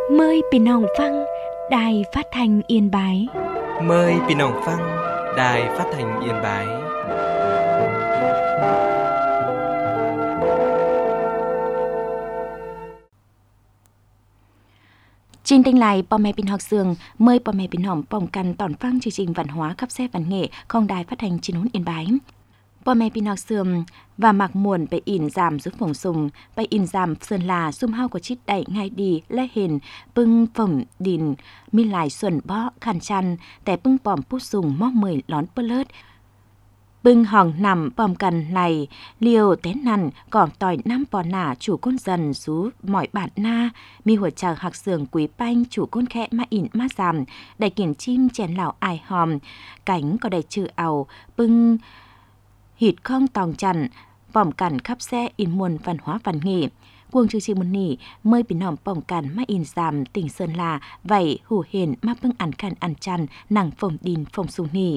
Mờiพี่น้องฟังđài phát thanh Yên Bái. Mời พี่น้องฟัง Đài Phát thanh Yên Bái. Trình tình lạiพ่อแม่พี่น้องเสืองเมื่อพ่อแม่พี่น้องป้องกันตอนฟังchương trình văn hóa khắp xe văn nghệ ของ Đài Phát thanh Chín Hún Yên Bái. พ่อแม่พี่น้องเสือมvà mặc muộn ไปอินจามสุดฝงซุงไปอินจามเซินลาซุ่มเฮาก็ชิดได้ง่ายดีและเห็นปึ้งฝมดินมีหลายส่วนเบาะคันชันแต่ปึ้งปอมผู้สูงมอกเมยหลอนเปเลิศปึ้งห่องนำปอมกันไหลเลียวเต้นนันก่อมต่อยน้ำปอนหน้าchủก้นdầnสูหมอยบาดหน้ามีหัวใจหักเสืองกุยแป้งchủก้นแค่มาอินมาซามได้กินชิมแจนเหล่าอายหอมcảnhก็ได้ชื่อเอาปึ้งหิดข้องตองจันป้อมกันขับแซ่อินมวลvăn hóa văn nghệ กวงชื่อมุนนี่เมื่อพี่น้องป้องกันมาอินซามติ่งเซินลาไว้หูเห็นมาเพิ่งอันคันอันจันหนังฝมดินฝมสูงนี่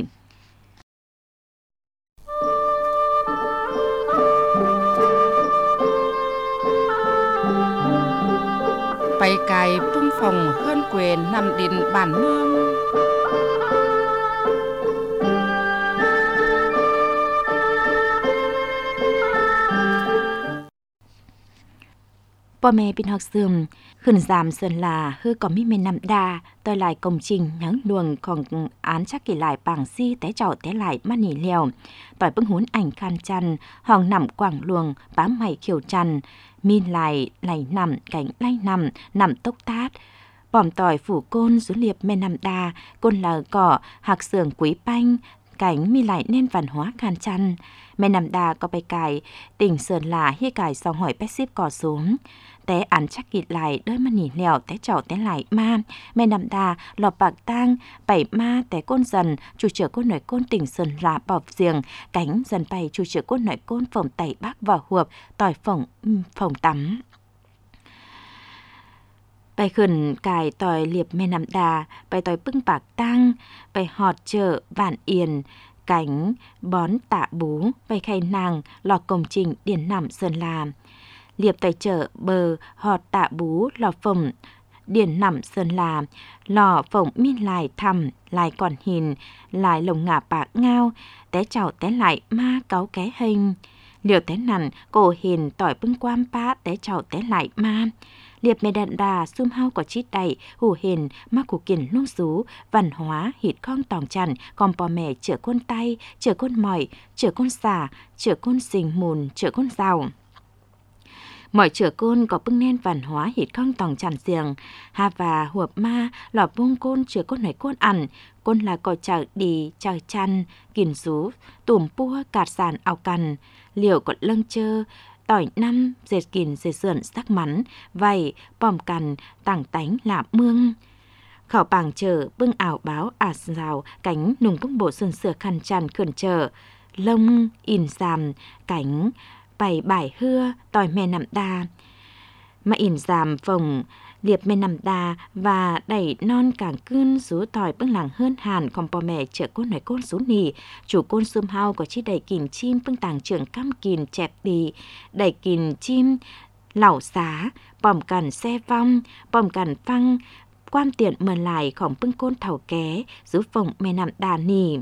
ไปไกลปึ้งฝงเฮือนเกวนนำดินบ้านเมืองพ่อแม่พี่น้องซึมขึ้นจามเซินลาฮือก็มีเมนนำดาต่อยหลายกงจริงหยังลวงของอานชักกี่หลายปางซี่แต่เจ้าแต่หลายมาหนีเลียวต่อยปึ้งหุนảnhคันจันห้องนำกว่างลวงป้าใหม่เขียวจันมีไหลนำไก่ไล่นำตกตาดป้อมต่อยฝูก้นสุเลียบเมนนำดาก้นเหลอก่อหักเสืองกุยแป้งcảnhมีหลายเน้นvăn hóaคันจันแม่นำดาก็ไปไกลติ่งเซินลาเฮียไก่สองหอย80ก่อสูงแต่อันชักกิดไหลด้วยมันหนีแล้วแต่เจ้าแต่ไหลมาแม่นำดาหลอบปากตั้งไปมาแต่ก้นสันจูเชือก้นหน่อยก้นติ่งเซินลาปอบเสียงcảnhสันไปจูเชือก้นหน่อยก้นฝงไต่บักว่าหวบต่อยฝงตำไปขึ้นกายต่อยเลียบแม่น้ำดาไปต่อยปึ้งปากตั้งไปหอดเจอบ้านเอียนcảnhบอนตะบูไปไข่นางหลอกกลมจริงเดียนนำเซินลามเลียบต่อยเจอเบอร์หอดตะบูหลอกฝมเดียนนำเซินลามหล่อฝมมีลายทำลายก่อนหินลายลงหงาปากเงาแต่เจ้าแต่ไหลมาเกาแก่เฮงเหลียวแต่นั่นโกเห็นต่อยปึ้งความป้าแต่เจ้าแต่ไหลมาเรียบเมดันดาซุ่มเฮาก็ชิดใดหูเห็นมาขู่กินลุ่งสูvăn hóaหิดข้องตองจันกอมปอแม่เจือก้นไตเจือก้นหมอยเจือก้นสาเจือก้นสิงมูลเจือก้นเศร้าหมอยเจือก้นก็ปึ้งแน่นvăn hóaหิดข้องตองจันเสียงฮาวาหัวมาหลอบวงก้นเจือก้นไหนก้นอันก้นละก็เจอดีเจอจันกินสูตุ่มปัวกาดสานเอากันเหลี่ยวกดเลิงเจอต่อยน้ำเศษกินเศษเสื่อนสักหมันไว้ป้อมกันต่างแต่งหลาบเมืองเขาปางเจอปึ้งอ่าวบ้าวอาสาวcảnhหนุ่งปึ้งโบเสื่อนเสือคันจันเขื่อนเจอลงอินซามcảnhไปบ่ายเฮือต่อยแม่นำดามาอินซามฝงเลียบแม่นำดาvà đẩy non càng cươn số tỏi bưng làng hơn hàn còn bò mẹ chợ côn nói côn số nì chủ côn xôm hao có chi đầy kìm chim bưng tàng trưởng cam kìm chẹp đi đầy kìm chim lẩu xá bòm cằn xe vong bòm cằn phăng quan tiện mờ lạiของbưng côn thảo ké giữ phồng mẹ nằm đà nì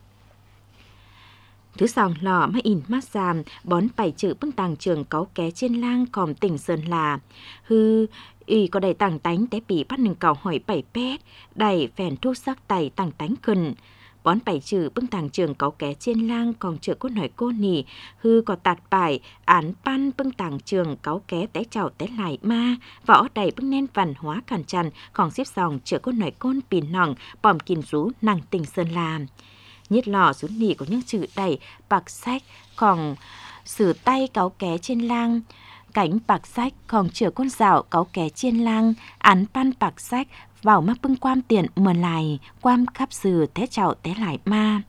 thứ sòng lòมาอินมาซามบอนไปจื้อปึ้งต่างเชิงเกาแก่เชียนล่างของติ่งเซินลาฮืออีก็ได้ต่างแต่งแต่ปีพันหนึ่งเก่าหอยไปแปดได้แฟนทุกซักไตต่างแต่งขึ้นบอนไปจื้อปึ้งต่างเชิงเกาแก่เชียนล่างของเชือก้นหอยก้นนี่ฮือก็ตัดไปอ่านปั้นปึ้งต่างเชิงเกาแก่แต่เจ้าแต่ไหลมาว่าอ๋อใดปึ้งแน่นvăn hóaกันจันของซิบซองเชือก้นหอยก้นปีนหน่องปอมกินสูนังติ่งเซินลาnhiệt lò xuống nỉ của những chữ đầy bạc sách còn sử tay cáu ké trên lang cảnh bạc sách còn chữa con dạo cáu ké trên lang án pan bạc sách vào mắt bưng quam tiền mờ lại quam khắp sử té chảo té lại ma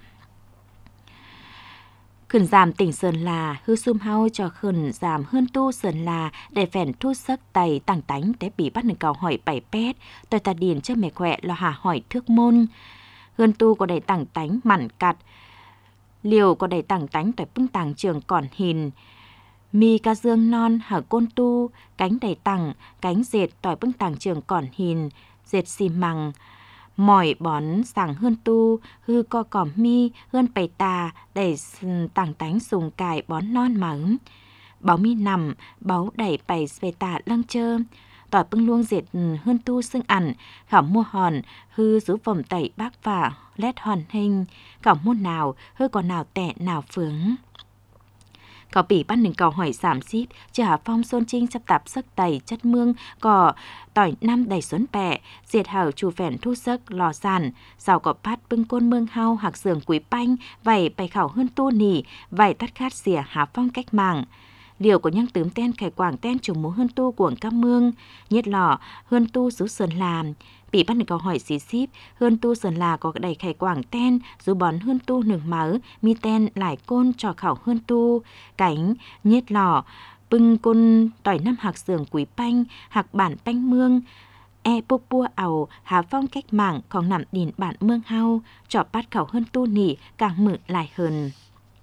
khẩn giảm tỉnh Sơn là hư sum hao cho khẩn giảm hơn tu Sơn là để phèn thu sắc tay tàng tánh té bị bắt nâng cầu hỏi 7 pét tôi ta điền cho mẹ khỏe lo hà hỏi thước môn hơn tu có đầy tảng tánh mặn cặt liều có đầy tảng tánh tại bưng tàng trường còn hình mi ca dương non hở côn tu, cánh đầy tặng, cánh dệt tỏi bưng tàng trường còn hình, dệt xì măng, mỏi bón sàng hơn tu, hư co cỏm mi, hơn bày tà, đẩy tàng tánh sùng cải bón non mắng. Báo mi nằm, báo đẩy bày về tà lăng chơ, tỏi bưng luông dệt hơn tu xương ẩn, khảo mua hòn, hư rú vòng tẩy bác vả, lét hòn hình, khảo mua nào, hư còn nào tẻ nào phướng. Cậu bỉ bắt nừng cầu hỏi giảm xít, chờ Hà Phong xôn trinh sắp tạp sắc tẩy chất mương, cỏ tỏi năm đầy xuân bẹ, diệt hảo chủ phèn thu sắc lò sàn, sau có phát bưng côn mương hao hạc giường quý panh, vảy bày khảo hơn tu nỉ, vảy tắt khát xỉa Hà Phong cách mạng. Điều của nhăng tướm ten khải quảng ten trùng múa hơn tu của các mương, nhiệt lò hơn tu rú sơn làm. Bị bắt được câu hỏi xí xíp, hơn tu sơn là có đầy khải quảng ten, rú bón hơn tu nừng máu, mi ten lại côn trò khảo hơn tu, cánh, nhiệt lò, bưng côn tỏi năm hạc giường quý panh, hạc bản panh mương, bô bua ảo, Hà Phong cách mạng còn nằm đìn bản mương hao, trò bắt khảo hơn tu nỉ càng mượn lại hơn.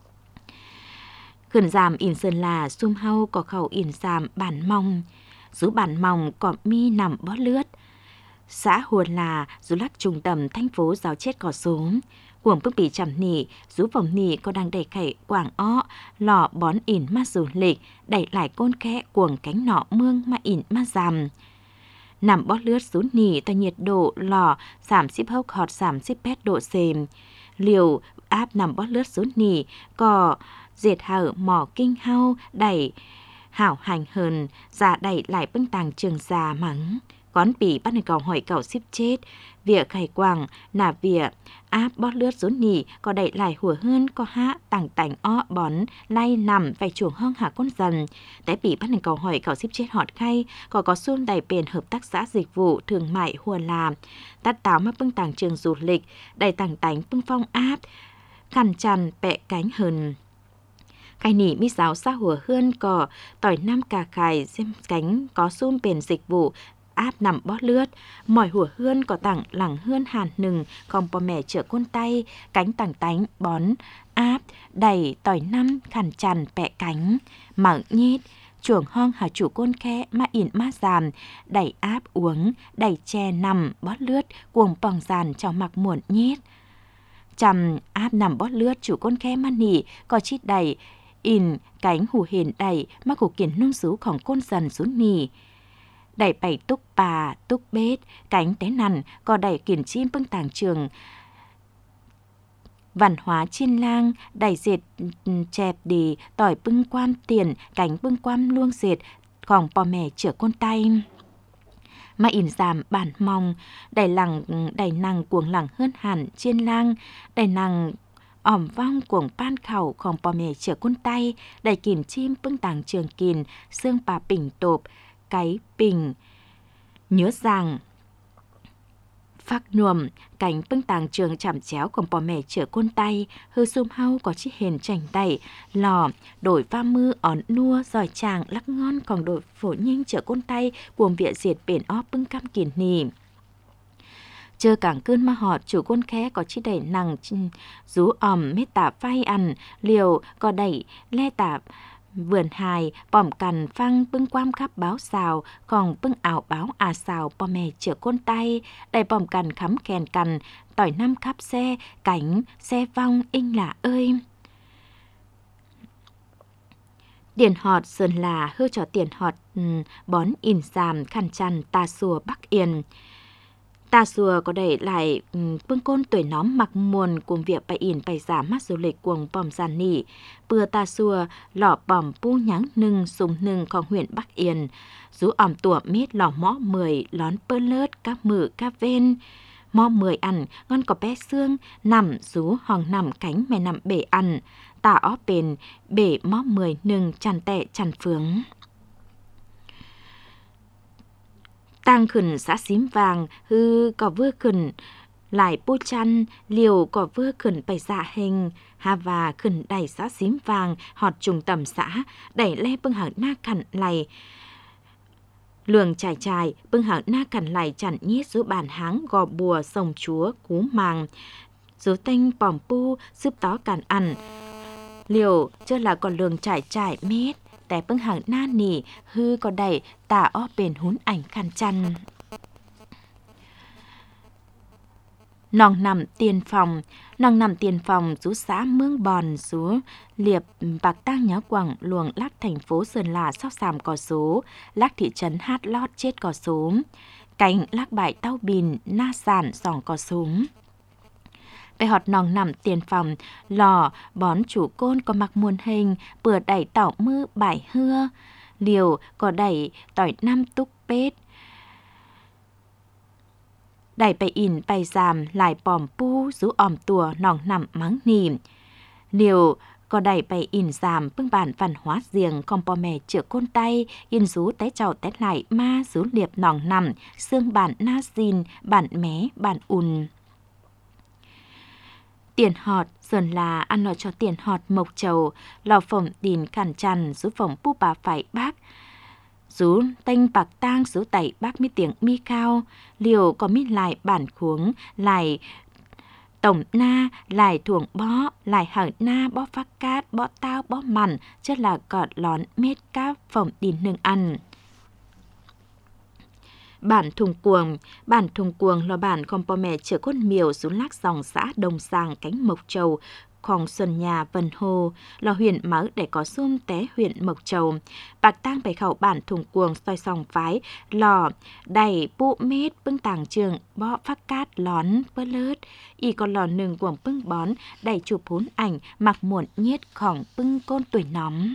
Khẩn giảm in sơn là xung hau có khẩu in giảm bản mong, rú bản mong có mi nằm bó lướt. Xã Huồn là rú lắc trung tâm thành phố giáo chết có xuống. Cuồng bức bì chằm nỉ, rú vòng nỉ có đang đẩy khẩy quảng ó, lò bón in ma du lịch, đẩy lại côn khẽ cuồng cánh nọ mương mà in ma giảm. Nằm bó lướt rú nỉ tại nhiệt độ lò giảm xíp hốc họt giảm xíp pét độ xềm. Liều áp nằm bó lướt rú nỉ có dệt hở mỏ kinh hao đẩy hảo hành hơn, giả đẩy lại bưng tàng trường già mắng. Quán bỉ bắt người cầu hỏi cậu ship chết, việc khải quảng nà việc áp bót lướt rốn nỉ có đẩy lại hùa hơn có há tàng tảnh ó bón lay nằm phải chuồng hong hạ con dần. Té bỉ bắt người cầu hỏi cậu ship chết họt khay có xuông đầy bền hợp tác xã dịch vụ thương mại hùa làm tát táo mà bưng tàng trường du lịch đầy tàng tảnh bưng phong áp khăn chăn bẹ cánh hơn. Cái nỉ mi giáo xa hùa hơn có tỏi năm cà khải xem cánh có xung bền dịch vụ áp nằm bó lướt, mỏi hùa hươn có tặng lẳng hươn hàn nừng, còn bò mẹ chở côn tay, cánh tặng tánh, bón, áp, đầy, tỏi năm, khăn chằn, bẹ cánh, mở nhít, chuồng hong hà chủ côn khe, ma ỉn ma giảm, đẩy áp uống, đẩy che nằm, bó lướt, cuồng bòng giàn cho mặc muộn nhít. Chầm áp nằm bó lướt, chủ côn khe ma nỉ, có chít đầy, in, cánh hù hền đầy, ma củ kiển nông xúของcôn dần xuống nỉ. Đẩy bày túc bà, túc bết, cánh té nằn, có đẩy kiển chim bưng tàng trường. Văn hóa chiên lang, đẩy dệt chẹp đi, tỏi bưng quam tiền, cánh bưng quam luông dệt, còn bò mẹ chữa côn tay. Mà in giảm bản mong, đẩy năng cuồng lẳng hơn hẳn chiên lang, đẩy năng ỏm vong cuồng ban khẩu còn bò mẹ chữa côn tay, đẩy kiển chim bưng tàng trường kiền, xương bà bình tộp, cái bình nhớ rằng phát nhuồm cánh bưng tàng trường chạm chéo còn bò mẹ chở côn tay hư xung hau có chiếc hền chành đẩy lò đổi pha mư ón nua giỏi chàng lắc ngon còn đổi phổ nhanh chở côn tay cuồng viện diệt biển óp bưng cam kiền nì chờ cảng cơn mà họ chủ côn khé có chi đẩy nằng rú ỏm mết tả phai ăn liều có đẩy le tạp vườn hài, bỏm cằn phăng bưng quam khắp báo xào, còn bưng ảo báo xào bò mè chữa côn tay, đầy bỏm cằn khắm kèn cằn, tỏi năm khắp xe, cánh, xe vong, inh lạ ơi. Điền họt sơn là hư cho tiền họt, bón in giảm, khăn chăn, ta xùa Bắc Yên. Ta xùa có đẩy lại bưng côn tuổi nóm mặc muôn cùng việc bày in bày giả mắt du lịch cuồng bòm giàn nỉ. Bừa ta xùa lọ bòm pu nháng nưng sùng nưngของhuyện Bắc Yên. Rú ỏm tủa mít lọ mõ 10 lón pơ lớt cá mử cá ven. Mõ 10 ăn ngon có bé xương nằm rú hòn nằm cánh mẹ nằm bể ăn. Ta ó bền bể mõ 10 nưng chăn tẹ chăn phướng. Tăng khẩn xã xím vàng hư có vưa khẩn lại bô chăn liều có vưa khẩn bày dạ hình hà và khẩn đẩy xã xím vàng họt trùng tầm xã đẩy le bưng hở na khẩn lầy lường trải trải bưng hở na khẩn lầy chặn nhít giữa bàn háng gò bùa sồng chúa cú màng giữa tênh bòm pu giúp tó cản ăn liều chưa là còn lường trải trải mét แต่เปิ้งหังหน้านี่ฮือก็ได้ตาอ้อเป็นหุ้นảnhคันจันนองนำเตียนฟองนองนำเตียนฟองsú xã Mương Bòn sú liệp bạc tang nháo quảng luồng lắc thành phố Sơn La sóc sàm cò số lắc thị trấn Hát Lót chết cò số cánh lắc bãi tao bìn na sản sòng cò súngไปหอดนองนำเตียนฟองหล่อบอนchủ côn có mặc muôn hình bừa đẩy tảo mư bãi hưa liều có đẩy tỏi năm túc pếtได้ไปอินไปซามหลายปอมปู้สูออมตัวหนองนำมังนีมเดียวก็ได้ไปอินซามเพิ่งบานฟันหัวเสียงคอมปอแม่เจือก้นไตอินสูแต่เจ้าแต่ไหลมาสูเหลียบหนองนำเสื่องบานหน้าซินบานแม้บานอุ่นเตียนหอดเสินลาอันหน่อยchoเตียนหอดmộc trầu lò phồng đìn cản chănสูphồng pu bà phải bác sú tênh bạc tang sú tẩy bác mi tiếng mi cao liều có mi lại bản khuống lại tổng na lại thuồng bó lại hở na bó phát cát bó tao bó mặn chất là cọt lón mết cáp phồng đìn nương ăn bản thùng cuồng là bản không po mẹ chở con miều xuống lác dòng xã Đồng Sàng cánh Mộc Trầu Khòng Xuân Nhà Vân Hồ là huyện mỡ để có xung té huyện Mộc Trầu bạc tang bày khẩu bản thùng cuồng soi sòng phái lò đầy bụ mết bưng tàng trường bó phát cát lón bơ lớt y còn lò nừng cuồng bưng bón đầy chụp hốn ảnh mặc muộn nhiết khỏng bưng côn tuổi nóng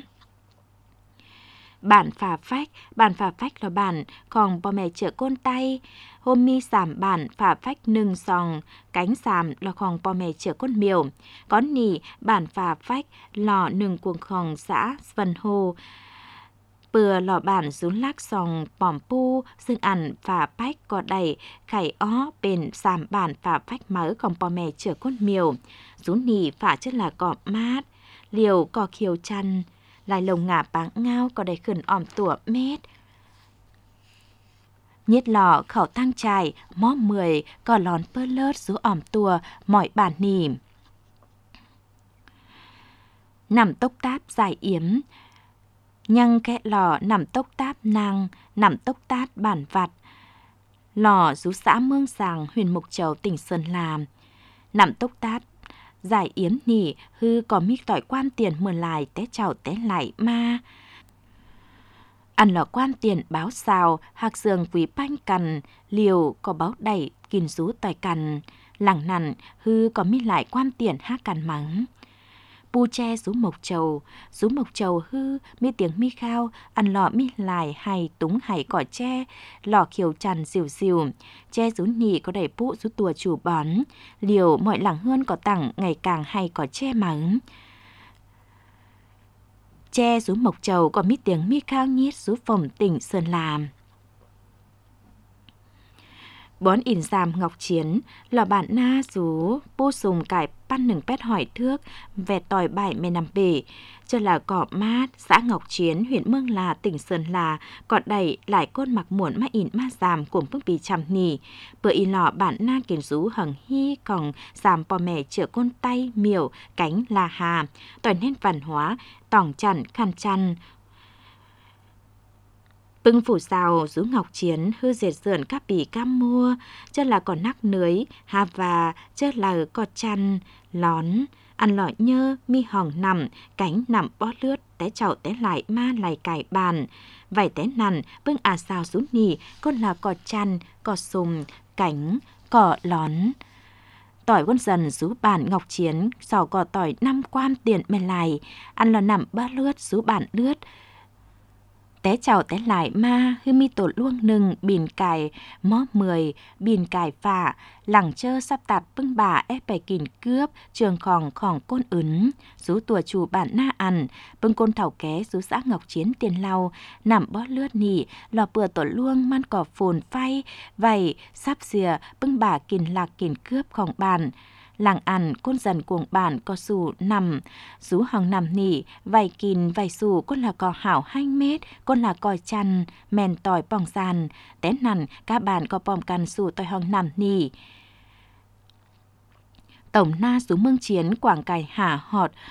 bản phà phách là bản còn bò mẹ chở côn tay hôm mi sàm bản phà phách nừng sòng cánh sàm là còn bò mẹ chở côn miều có nỉ bản phà phách lò nừng cuồng khòng xã Vân Hồ bừa lò bản xuống lắc sòng bỏm puซึ่งอันฝาแพ็กก็ได้ไข่อ้อเป็น3bảnฝาแพ็กเมอของปอแม่เจือก้นเมียวสูนีฝาchất làกอบมาดเหลียวก่อเขียวจันลายลงหงาปางเงาก็ได้ขึ้นอ่อมตัวเม็ดnhiệt lọ khẩu tăng trải mó 10ก็ร้อนเปื้อนเลิศสูอ่อมตัวหมอยบานนีนำตกตาบสายเอี่ยมยังแค่หล่อนำตกตาบนางนำตกตาบbản vặtหล่อสูxã Mương Sàng huyện Mộc Trầu tỉnh Sơn La nằm tốc tát giải yếm nỉ hư có mi tỏi quan tiền mượn lại té chào té lại ma ăn lò quan tiền báo xào hạc sườn quý banh cằn liều có báo đẩy kìn rú tỏi cằn lẳng nằn hư có mi lại quan tiền hát cằn mắng pu che rú mộc trầu hư mi tiếng mi khao ăn lọ mi lại hay túng hay cỏ tre lọ khiều tràn dìu dìu che rú nỉ có đẩy pu rú tùa chủ bón liều mọi làng hơn có tặng ngày càng hay cỏ tre mắng che rú mộc trầu có mi tiếng mi khao nhiết rú phòng tỉnh Sơn La bón in giàm ngọc chiến lò bản na rú pu sùng cải pan nừng pét hỏi thước vẹt tỏi bảy mê nằm bể cho là cỏ mát xã Ngọc Chiến huyện Mương La tỉnh Sơn La cọt đẩy lại côn mặc muộn má in má giàm cùng bước bì chằm nỉ bữa in lò bản na kiến rú hằng hy còng giàm pò mẹ chữa côn tay miểu cánh là hà tỏi nên văn hóa tỏng chặn khăn chăn bưng phủ xào rú Ngọc Chiến hư dệt dượn các bì cam mua cho là còn nắc nưới hà và cho là cọt chăn lón ăn lọ nhơ mi hỏng nằm cánh nằm bó lướt té chậu té lại ma lại cải bàn vài té nằn bưng xào rú nỉ con là cọt chăn cọt sùng cánh cọ lón tỏi quân dần rú bản Ngọc Chiến sò cọ tỏi 5 quan tiền mê lại ăn lò nằm bó lướt rú bản lướt té chào té lại ma hư mi tổ luông nừng bìn cải mó 10 bìn cải phả lẳng chơ sắp tạt bưng bà ép bày kìn cướp trường khòng côn ứng rú tùa chủ bản na ăn bưng côn thảo ké rú xã Ngọc Chiến tiền lau nằm bó lướt nỉ lò bừa tổ luông man cỏ phồn phay vầy sắp xìa bưng bà kìn lạc kìn cướp khòng bàn làng ăn côn dần cuồng bản có sù nằm rú hằng nằm nỉ vài kìn vài sù côn là cò hảo 2 mét côn là còi chăn mèn tỏi bỏng sàn té nằn các bản có bòm cằn sù tỏi hằng nằm nỉ tổng na rú Mương Chiến quảng cải hả họt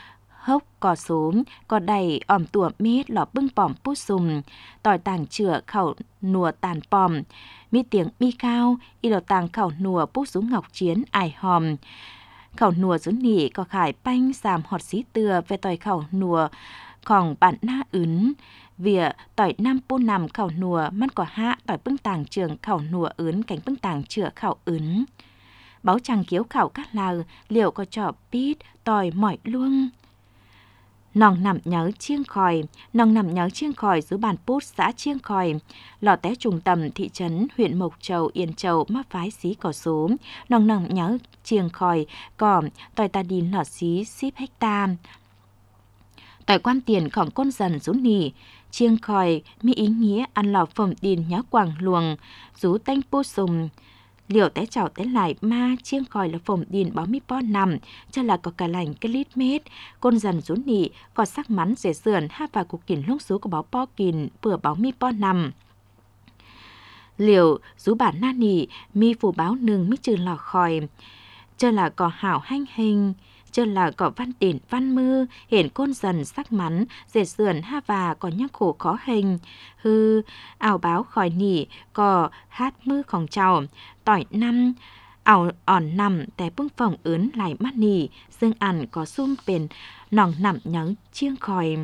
hốc cò xuống, cò đầy òm tủa mết lọ bưng bỏm pút sùm, tỏi tàng chữa khẩu nùa tàn pòm, mi tiếng mi cao, y lọ tàng khẩu nùa pút xuống ngọc chiến ải hòm. Khẩu nùa dưới nỉ có khải banh xàm họt xí từa về tỏi khẩu nùa khỏng bản na ướn. Vỉa tỏi nam pu nằm khẩu nùa mắt có hạ tỏi bưng tàng trường khẩu nùa ướn cánh bưng tàng chữa khẩu ướn. Báo chàng kiếu khẩu cát lào liệu có trọ bít tỏi mỏi luông. Nòng nằm nhớ chiêng khòi dưới bàn pút xã chiêng khòi, lò té trùng tầm thị trấn huyện Mộc Châu Yên Châu mắc phái xí cỏ số. Nòng nằm nhớ chiêng khòi cỏ tỏi ta đi lọ xí ship hecta. Tỏi quan tiền khỏng côn dần rú nỉ, chiêng khòi mi ý nghĩa ăn lò phẩm đìn nhá quảng luồng, rú tanh pô sùng. Liệu té chảo té lại ma chiêng khòi là phẩm đìn báo mi po nằm, cho là có cả lành cái lít mết, côn dần rú nỉ, có sắc mắn dễ sườn ha và cục kìn lúc số của báo po kìn, vừa báo mi po nằm. Liệu rú bản na nỉ, mi phủ báo nừng mi trừ lò khòi, cho là có hảo hanh hình, cho là có văn tiền văn mư, hiện côn dần sắc mắn, dệt sườn ha và có nhắc khổ khó hình, hư, ảo báo khỏi nỉ, có hát mư khổng trào, tỏi năm, ảo ỏn nằm, té bưng phòng ướn lại mắt nỉ, dương ăn có xung bền, nòng nằm nhớ chiêng khòi.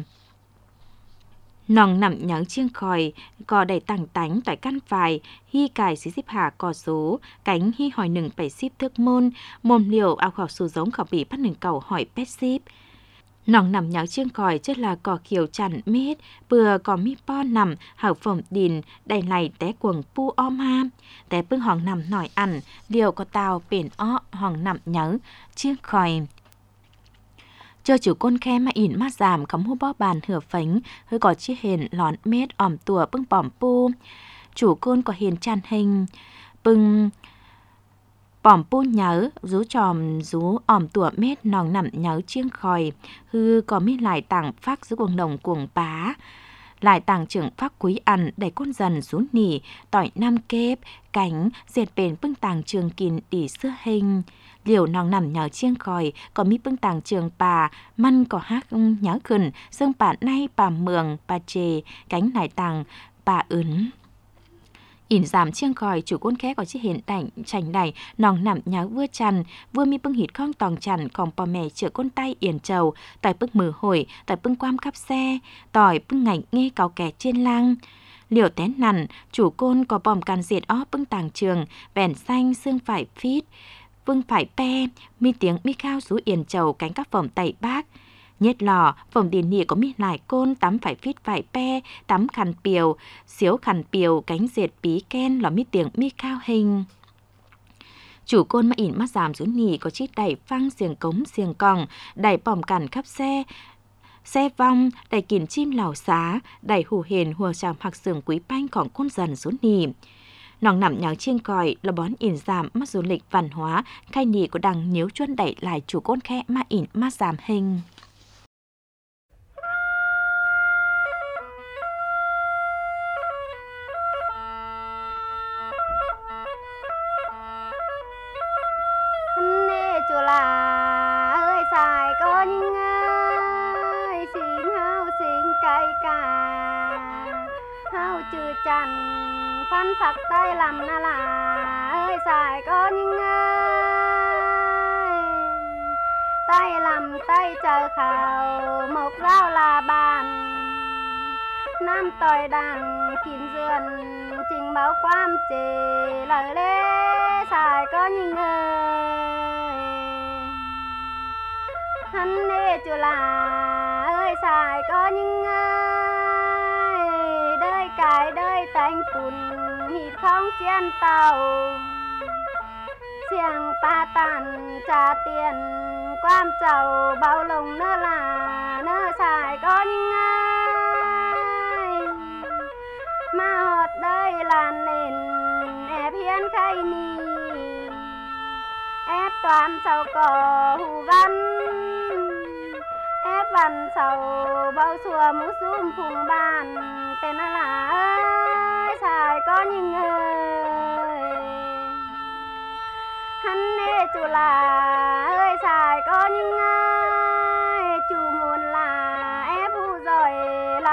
Nòng nằm nhớ chiêng khòi, có đầy tàng tánh tỏi căn phài, hi cài xí xíp hạ cò số, cánh hi hỏi nừng bảy xíp thức môn, mồm liều ao khảo số giống khảo bỉ bắt nừng cầu hỏi pet xíp. Nòng nằm nhớ chiêng khòi chất là cò khiều chằn mết, vừa có mi po nằm, hảo phẩm đìn, đầy này té quần pu om ha, té bưng hòn nằm nổi ăn, liều có tàu bền ó hòn nằm nhớ chiêng khòi. Chờ chủ côn khe mà ỉn mát giảm khắm hô bó bàn hửa phánh, hơi có chiếc hền lón mết òm tùa bưng bỏm pu. Chủ côn có hền tràn hình, bưng bỏm pu nhớ, rú tròm rú òm tùa mết nòng nằm nhớ chiêng khòi, hư có mít lại tảng phát dưới cuồng đồng cuồng bá. Lại tàng trưởng phát quý ăn đẩy côn dần rú nỉ, tỏi nam kép, cánh, dệt bền bưng tàng trường kìn đỉ xưa hình. Liều nòng nằm nhớ chiêng khòi, có mi bưng tàng trường bà, măn có hát nhớ khẩn, dương bà nay bà mường, bà chề, cánh lại tàng, bà ướn. Ỉn giảm chiêng khòi, chủ côn khé có chiếc hiện đảnh, chành đẩy, nòng nằm nhớ vưa chăn, vưa mi bưng hít khong tòng chăn, còn bò mè chữa côn tay yển trầu, tỏi bưng mừ hồi, tỏi bưng quam khắp xe, tỏi bưng ngảnh nghe cáo kẻ trên lang. Liều tén nằn, chủ côn có bòm can diệt ó bưng tàng trường, bèn xanh xương phải phít, vương phải pe, mi tiếng mi cao rú yển trầu cánh các phẩm tẩy bác. Nhất lò, phẩm điền nịa có mi lại côn, tắm phải phít phải pe, tắm khăn piều, xíu khăn piều, cánh dệt bí ken, lò mi tiếng mi cao hình. Chủ côn mà ỉn mắt giảm rú nỉ có chiếc đẩy phăng xiềng cống xiềng còng, đẩy bòm cản khắp xe vong, đẩy kìm chim lào xá, đẩy hù hền hùa chàm hạc sườn quý banh còn côn dần rú nỉ. Nòng nằm nhớ chiêng còi là bón ỉn giảm mắt du lịch văn hóa, khai nỉ của đằng nhiếu chuân đẩy lại chủ côn khe mà ỉn mắt giảm hình. Nê chùa là ơi xài có những ơi xin hao xin cây cà hao chư chăn phan phật tay làm na là ơi xài có những ơi tay làm tay chờ khảo một rau là bàn nam tỏi đằng kín dườn trình báo quan trì lời lê xài có những ơi hắn nê chùa là ơi xài có những ơi đời cài đời tanh cùn hít không chen tàu xiềng pa tàn trả tiền quan trầu bao lồng nơ là nơ xài có những ai mà hột đời làn lên ép hiến khay ni ép toàn sầu cỏ hù văn ép văn sầu bao xùa mũ xung phùng bàn tên là ơi xài có những ơi hắn nê chùa là ơi xài có những ơi chủ muốn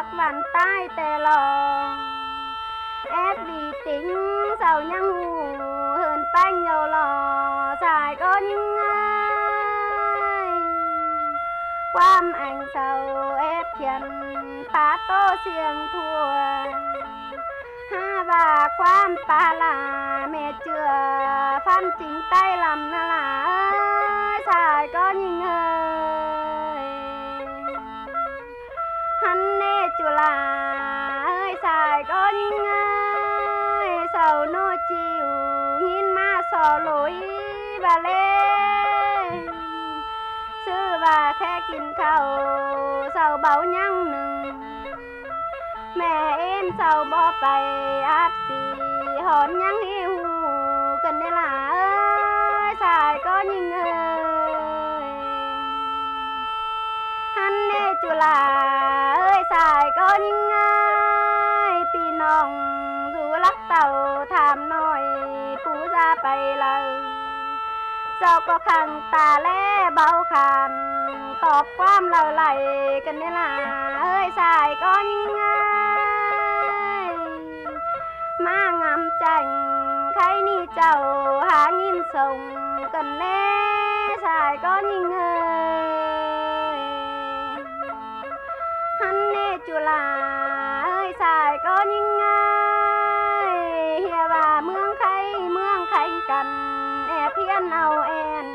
sắc vằn tai tè lò ép vì tính giàu nhang hù hơn bánh nhiều lò xài có những ai quam anh sầu ép khiến phá tô xiềng thua ha và quam pa là mẹ chưa phan chính tay làm là ơi xài có những ơi hắn nê chùa là ơi xài có những ơi sầu nô chiều nghìn ma sò lối và lên sư và khe kín khẩu sầu báu nhăng nừng mẹ em sầu bỏ bay áp xì hòn nhăng hiu cần đây là ơi xài có những ơi hắn nê chùa là ơi xài có những ơi pì nòng dù lắc tàu tham nồi phú ra bay lời sao có khăn ta lẽ bao khăn tọp quam lời lại cần đây là ơi xài có những ai mà ngắm chành khay ni chầu há nghìn sông cần lẽ xài có những ơi hắn nê chùa là ơi xài có những ai hiệp và mương khay cần e thiên âu en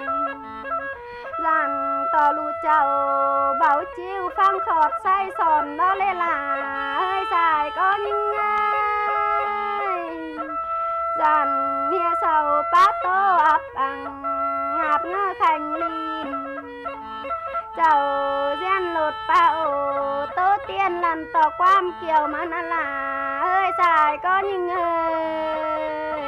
rằng tò lù chầu bảo chiêu phang khọt say sòn đó lê là ơi xài có những ai rằng hia sầu bát tô ấp ăn ngạp ngơ khanh lin chầu gen lột bao tố tiên lần tò quam kiều mà nó là ơi xài có những ơi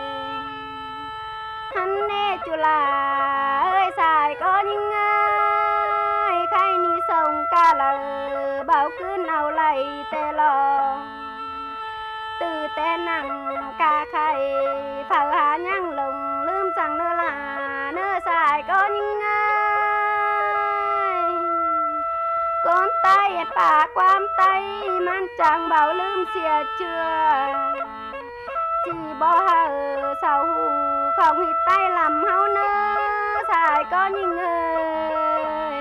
hắn nê chùa là ơi xài có những ơi khay ni sông ca lờ bảo cứ nào lầy tê lò từ tê nặng ca khay phở hà nhang lồng lưm rằng nơ là nơ xài có những ơi con tay bà quam tay man chẳng bảo lưm xìa chưa chỉ bỏ hờ sau không hít tay làm hao nơ xài có những ơi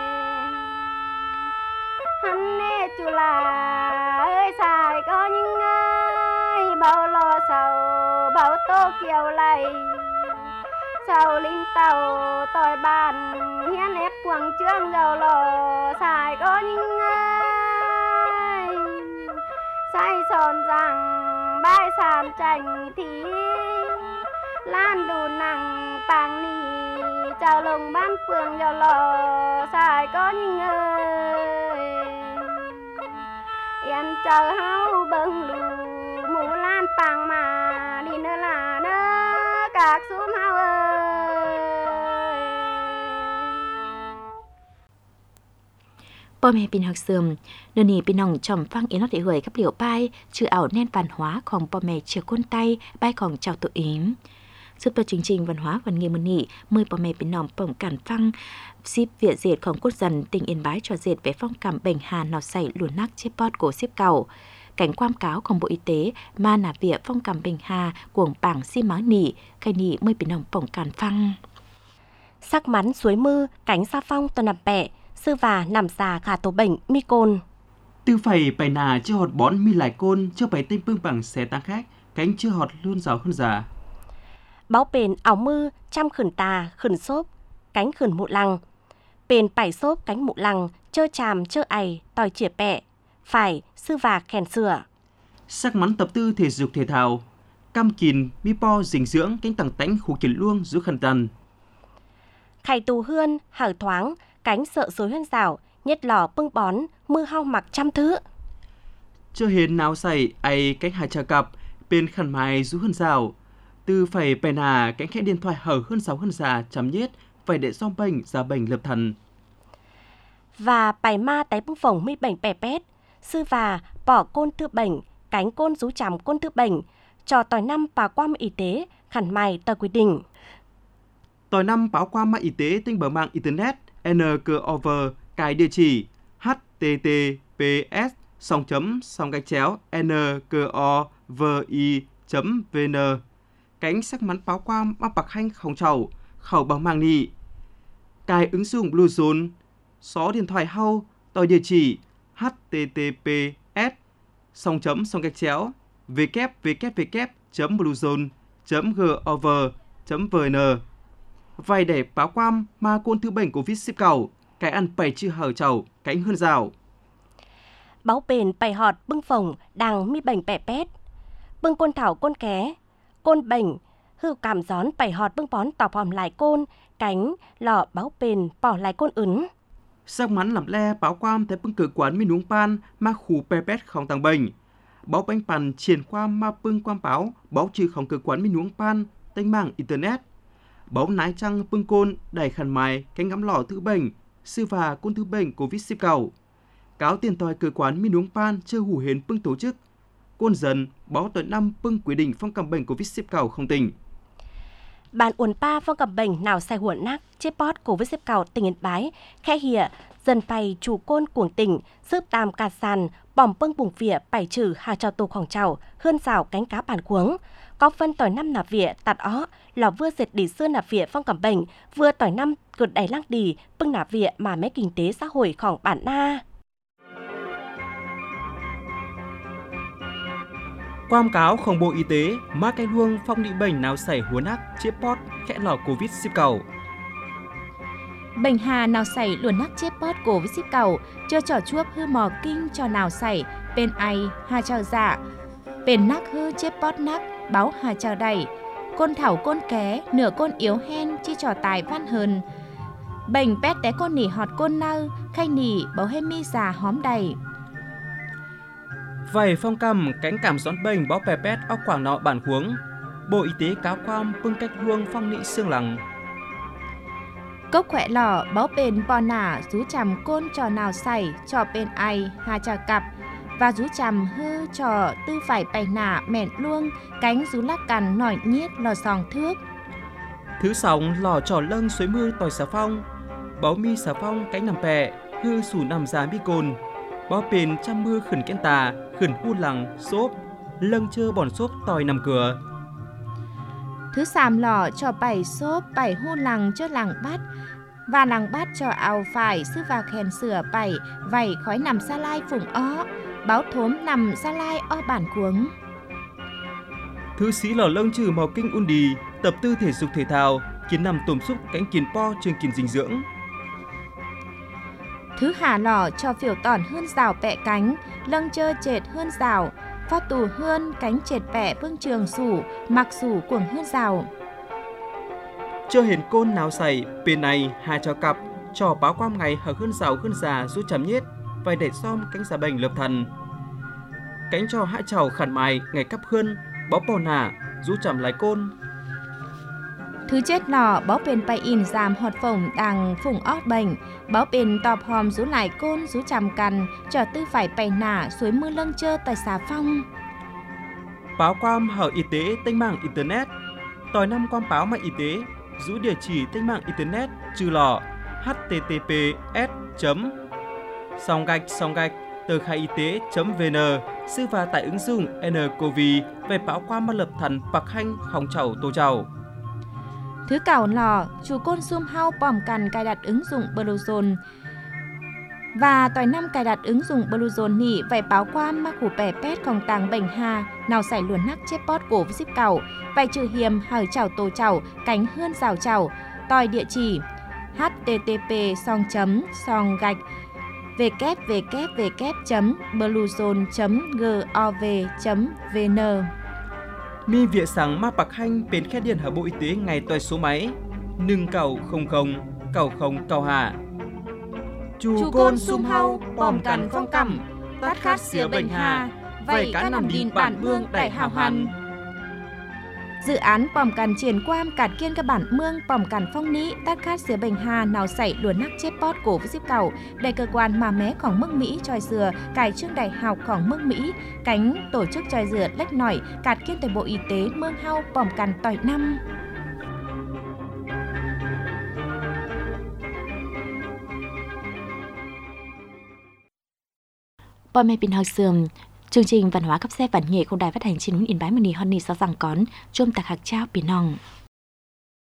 hắn nê chùa là ơi xài có những ơi bao lo sầu bao tô kiều lầy sầu linh tàu tỏi bàn hiên ép quảng trương dầu lò xài có những ơi say sòn rằng bài sàn chành thì lan đủ nặng bàng nì chào lồng ban phường dầu lò xài có những ơi yên chờ hao bâng lù mũ lan bàng mà đi nữa là nữa các xúm hao ơi พ่อแม่พี่น้องเสื่อมเดี๋ยวนี้พี่น้องจอมฟังเอ็นอติหวยกับเหลียวป้ายชื่อเอาแน่นvăn hóaของพ่อแม่เชื้อคนใต้ป้ายของเจ้าตัวเองสุดประจริงๆvăn hóaวันเงียมื้อนี้มื้อพ่อแม่พี่น้องป้องกันฟัง10 Việt dệtของquốc dân tỉnh Yên Bái cho dệt về phong cảm bệnh hà nọ sảy lùa nắc chế pot của xếp cầu cảnh quam cáoของBộ Y tế mà nà viện phong cảm bệnh hà cuồng bảng xi máng nỉ khai nỉมื้อพี่น้องป้องกันฟัง Sắc mắn suối mưa cánh sa phong tòa nằm bẹ sư và nằm già khả tổ bệnh mi côn tư phẩy bài nà chưa hột bón mi lại côn chưa bài tinh bưng bằng xé tăng khác cánh chưa hột luôn giàu hơn già báo bền áo mưa trăm khửn tà khửn xốp cánh khửn mụ lăng bền bảy xốp cánh mụ lăng chơ chàm chơ ày tòi chỉa bẹ phải sư và kèn sửa sắc mắn tập tư thể dục thể thao cam kìn mi po dinh dưỡng cánh tầng tánh khu kiến luông giữ khẩn tần khải tù hươn hở thoáng cánh sợ dối huyên rào nhất lò bưng bón mưa hao mặc trăm thứ chưa hến nào xảy ai cánh hai trà cặp bên khăn mài rú hơn rào từ phải bài nà cánh khẽ điện thoại hở hơn 6 hơn già chấm nhết phải để xong bệnh ra bệnh lập thần và bài ma tái bưng phồng mi bệnh bẻ pét sư và bỏ côn thư bệnh cánh côn rú chằm côn thư bệnh cho tỏi năm bà qua y tế khẩn mày tờ quy định tỏi năm báo qua mạng y tế tinh bờ mạng internet NGOver cái địa chỉ https _NGOVI.vn cánh sắc mắn báo quam mà bạc hanh không chầu khẩu bằng mang nị cài ứng dụng Bluezone số điện thoại hau tỏi địa chỉ https://www.bluezone.gov.vn vậy để báo quam mà côn thứ bệnh Covid ship cầu cái ăn bày chữ hở chầu cánh hơn rào Báo bền bày họt bưng phồng đang mi bệnh bẻ pét bưng côn thảo côn ké côn bệnh hư cảm gión bày họt bưng bón tỏ hòm lại côn cánh lọ báo bền bỏ lại côn ứng sắc mắn làm le báo quam thấy bưng cử quán mi nuống pan mà khủ bè pét không tăng bệnh báo bánh pan triển quam mà bưng quam báo trừ không cử quán mi nuống pan tênh mạng internet báo nái trăng bưng côn đẩy khăn mài cánh ngắm lọ thứ bệnh sư và côn thứ bệnh Covid ship cầu cáo tiền tòi cử quán mi nuống pan chưa hủ hến bưng tổ chức côn dần báo tuần năm bưng quy định phong cầm bệnh Covid ship cầu không tỉnh Bàn uốn pa phong cầm bệnh nào sai huộn nắc chế bót Covid ship cầu tỉnh Yên Bái khe hìa dần bày chủ côn cuồng tỉnh giúp tam cà sàn bỏm bưng bùng vỉa bày trừ hà trào tổ khoảng trào hơn rào cánh cá bản cuống có phân tỏi năm nạp vỉa tạt ó lò vừa diệt đỉ xưa nạp vỉa phong cầm bệnh vừa tỏi năm cột đẩy lăng đỉ bưng nạp vỉa mà mấy kinh tế xã hộiของbản na quam cáo không Bộ Y tế má cái luông phong định bệnh nào xảy huốn ác chế pot khẽ lò Covid ship cầu Bệnh hà nào xảy luồn nắc chế pot Covid ship cầu chưa trò chuốc hư mò kinh cho nào xảy bên ai hà trào dạ bên nắc hư chế pot nắc báo hà trào đầy côn thảo côn ké nửa côn yếu hen chi trò tài văn hơn bệnh pét té côn nỉ họt côn nơ khay nỉ báo hem mi già hóm đầy vậy phong cầm cánh cảm gión bệnh báo bè pét óc quảng nọ bản huống Bộ Y tế cáo quam bưng cách luông phong nị xương lằng cốc khỏe lò báo bền bò nả rú chằm côn trò nào xảy trò bên ai hà trà cặp và rú chằm hư trò tư phải bày nả mẹn luông cánh rú lắc cằn nỏi nhiết lò sòng thước thứ sóng lò trò lâng suối mưa tỏi xà phong báo mi xà phong cánh nằm bè hư sủ nằm giá mi cồn báo bền trăm mưa khẩn kén tà khẩn hun lằng xốp lâng chơ bòn xốp tỏi nằm cửa thứ sàm lò cho bảy xốp bảy hôn lằng cho lằng bát và lằng bát cho áo phải sư và khen sửa bảy vảy khói nằm sa lai phùng ó báo thốm nằm sa lai o bản cuống thứ xí lò lâng trừ màu kinh un đì tập tư thể dục thể thao kiến nằm tùm xúc cánh kiến po trường kiến dinh dưỡng thứ hà lò cho phiểu tỏn hơn rào bẹ cánh lâng chơ chệt hơn rào phát tù hơn cánh chệt bẹ vương trường sủ mặc sủ cuồng hơn rào chưa ห็นcôn nào xảy bên này hà cho cặp trò báo quam ngày hở hơn rào hơn già rút chấm nhết vài để xóm cánh giả bệnh lập thần cánh cho hạ chào khẩn mài ngày cắp hơn báo bò nả rút chấm lái côn thứ chết lò báo bên bay in giảm hột phồng đằng phùng ót bệnh báo bên tọp hòm rú lại côn rú chằm cằn cho tư phải bày nả suối mưa lâng chơ tại xà phong báo quam hở y tế tinh mạng internet tỏi năm quam báo mạng y tế rú địa chỉ tinh mạng internet trừ lò https:// tờ khai y tế.vn sư và tại ứng dụng nCoV về báo quam mà lập thần bạc hanh hòng chầu tô chầu thứ cảo lò chủ côn zoom hao bòm cằn cài đặt ứng dụng Bluezone và tỏi năm cài đặt ứng dụng Bluezone nỉ vậy báo quam mà khủ bè pét còn tàng bệnh hà nào xảy luồn nắc chết bót cổ với ship cảo vậy trừ hiểm hởi chảo tô chảo cánh hơn rào chảo tỏi địa chỉ http://www.bluezone.gov.vn mi việc sáng ma bạc hanh bên khe điện ở Bộ Y tế ngày tỏi số máy nâng cầu 00 cầu 0 cầu hà chủ côn sum hau bòm cằn phong cẩm tát khát xía bệnh hà vậy cá nằm đìn bản mương đại hào hằn dự án bòm cằn triển quam cạt kiên các bản mương bòm cằn phong ní tát khát xía bệnh hà nào xảy luồn nắc chết bót cổ với ship cầu đại cơ quan mà méของmức Mỹ tròi dừa cải trương đại họcของmức Mỹ cánh tổ chức tròi dừa lách nổi cạt kiên tại Bộ Y tế mương hau bòm cằn tỏi năm Bọn mẹ pin học sườn chương trình văn hóa cấp xe văn nghệ của Đài Phát thanh Truyền hình Yên Bái Mini Honey sau rằng cón chôm tạc hạc trao pin nòng.